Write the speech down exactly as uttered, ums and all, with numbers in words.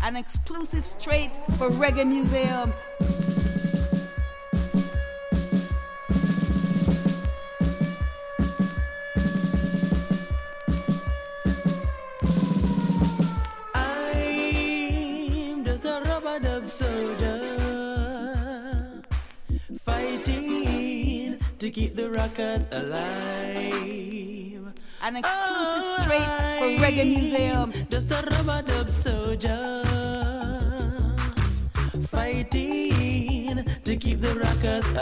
An exclusive straight for Reggae Museum. I'm just a rubber dub soldier, fighting to keep the rockers alive. An exclusive straight for Reggae Museum. Just a rubber dub soldier, fighting to keep the rockers alive.